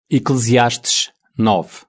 Eclesiastes 9.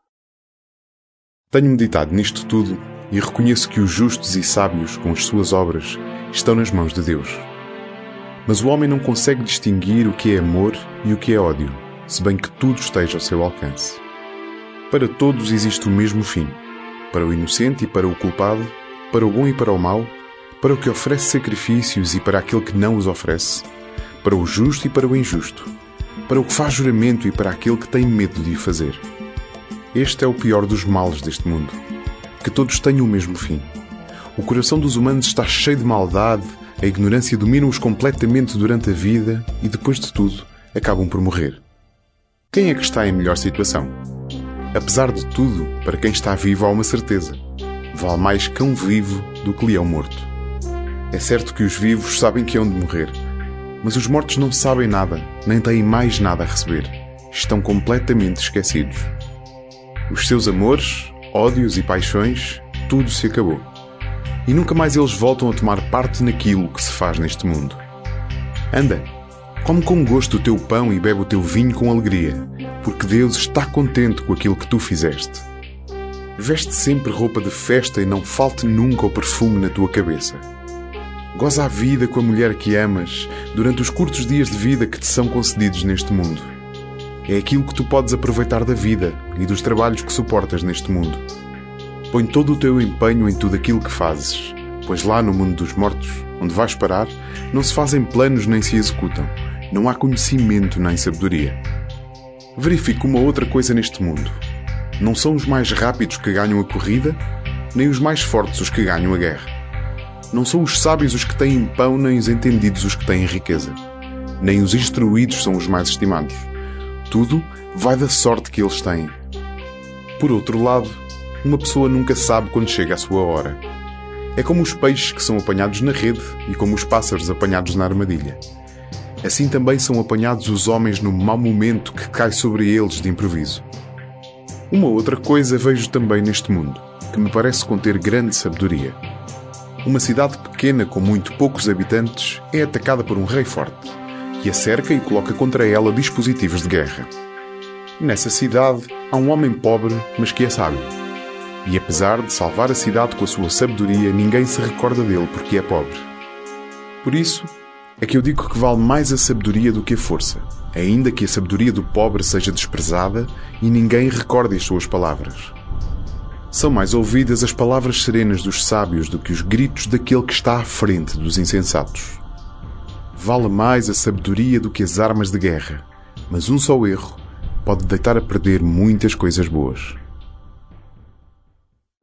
Tenho meditado nisto tudo e reconheço que os justos e sábios, com as suas obras, estão nas mãos de Deus. Mas o homem não consegue distinguir o que é amor e o que é ódio, se bem que tudo esteja ao seu alcance. Para todos existe o mesmo fim, para o inocente e para o culpado, para o bom e para o mau, para o que oferece sacrifícios e para aquele que não os oferece, para o justo e para o injusto, para o que faz juramento e para aquele que tem medo de o fazer. Este é o pior dos males deste mundo, que todos tenham o mesmo fim. O coração dos humanos está cheio de maldade, a ignorância domina-os completamente durante a vida e, depois de tudo, acabam por morrer. Quem é que está em melhor situação? Apesar de tudo, para quem está vivo há uma certeza. Vale mais cão vivo do que leão morto. É certo que os vivos sabem que hão de morrer, mas os mortos não sabem nada, nem têm mais nada a receber. Estão completamente esquecidos. Os seus amores, ódios e paixões, tudo se acabou. E nunca mais eles voltam a tomar parte naquilo que se faz neste mundo. Anda, come com gosto o teu pão e bebe o teu vinho com alegria, porque Deus está contente com aquilo que tu fizeste. Veste sempre roupa de festa e não falte nunca o perfume na tua cabeça. Goza a vida com a mulher que amas durante os curtos dias de vida que te são concedidos neste mundo. É aquilo que tu podes aproveitar da vida e dos trabalhos que suportas neste mundo. Põe todo o teu empenho em tudo aquilo que fazes, pois lá no mundo dos mortos, onde vais parar, não se fazem planos nem se executam. Não há conhecimento nem sabedoria. Verifica uma outra coisa neste mundo. Não são os mais rápidos que ganham a corrida, nem os mais fortes os que ganham a guerra. Não são os sábios os que têm pão, nem os entendidos os que têm riqueza. Nem os instruídos são os mais estimados. Tudo vai da sorte que eles têm. Por outro lado, uma pessoa nunca sabe quando chega a sua hora. É como os peixes que são apanhados na rede e como os pássaros apanhados na armadilha. Assim também são apanhados os homens no mau momento que cai sobre eles de improviso. Uma outra coisa vejo também neste mundo, que me parece conter grande sabedoria. Uma cidade pequena com muito poucos habitantes é atacada por um rei forte, que a cerca e coloca contra ela dispositivos de guerra. Nessa cidade há um homem pobre, mas que é sábio. E apesar de salvar a cidade com a sua sabedoria, ninguém se recorda dele porque é pobre. Por isso é que eu digo que vale mais a sabedoria do que a força, ainda que a sabedoria do pobre seja desprezada e ninguém recorde as suas palavras. São mais ouvidas as palavras serenas dos sábios do que os gritos daquele que está à frente dos insensatos. Vale mais a sabedoria do que as armas de guerra, mas um só erro pode deitar a perder muitas coisas boas.